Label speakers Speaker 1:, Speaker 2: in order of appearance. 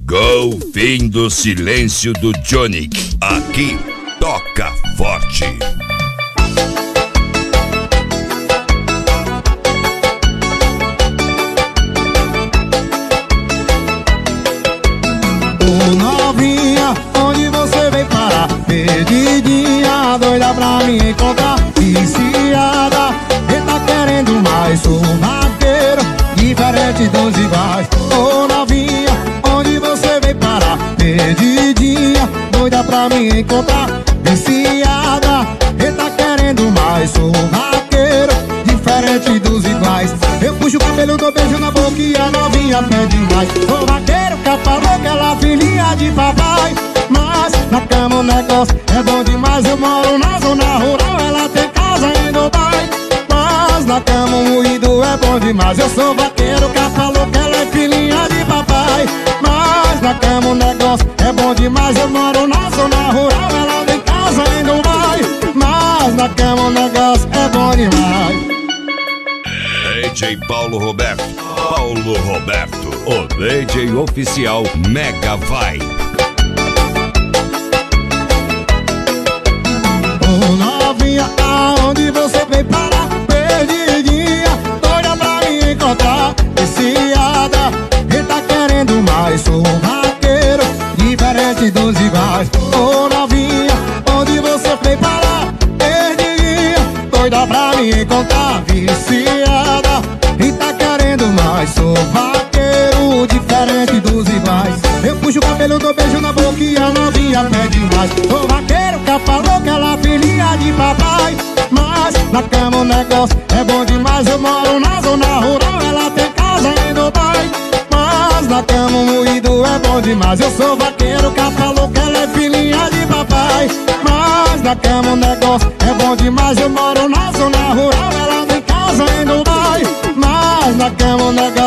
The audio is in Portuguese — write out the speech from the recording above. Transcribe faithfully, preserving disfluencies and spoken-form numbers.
Speaker 1: Chegou o fim do silêncio do Johnny. Aqui toca forte.
Speaker 2: Ô novinha, onde você veio parar? Perdidinha, doida pra me encontrar. Viciada, ele tá querendo mais. Sou vaqueiro, diferente dos iguais. Ô novinha, onde você veio parar? Perdidinha, doida pra me encontrar. Viciada, ele tá querendo mais. Sou vaqueiro, diferente dos iguais. Eu puxo o cabelo, dou beijo na boca e a novinha pede mais. Sou vaqueiro, capa louca, ela filhinha de papai. Mas na cama o negócio é bom demais. Eu moro na zona rural, ela tem casa em Dubai. Mas na cama o moído é bom demais. Eu sou vaqueiro, capa louca, ela é filhinha de papai. Mas na cama o negócio é bom demais. Eu moro na zona rural, ela tem casa em Dubai. Mas na cama o negócio é bom demais.
Speaker 1: D J Paulo Roberto, Paulo Roberto, o D J oficial Mega Vibe.
Speaker 2: Ô novinha, aonde você veio parar? Perdidinha, doida pra me encontrar. Viciada, ele tá querendo mais. Sou vaqueiro, diferente dos iguais. Ô novinha, onde você veio parar? Perdidinha, doida pra me encontrar. Viciada, ele tá querendo mais. Sou vaqueiro, diferente dos iguais. Eu puxo o cabelo, dou beijo na boca e a novinha pede mais. Sou vaqueiro, capa louca, ela filhinha de papai. Mas na cama o negócio é bom demais. Eu moro na zona rural, ela tem casa em Dubai. Mas na cama o moído é bom demais. Eu sou vaqueiro, capa louca, ela é filhinha de papai. Mas na cama o negócio é bom demais. Eu moro na zona rural, ela tem casa em Dubai. Mas na cama o negócio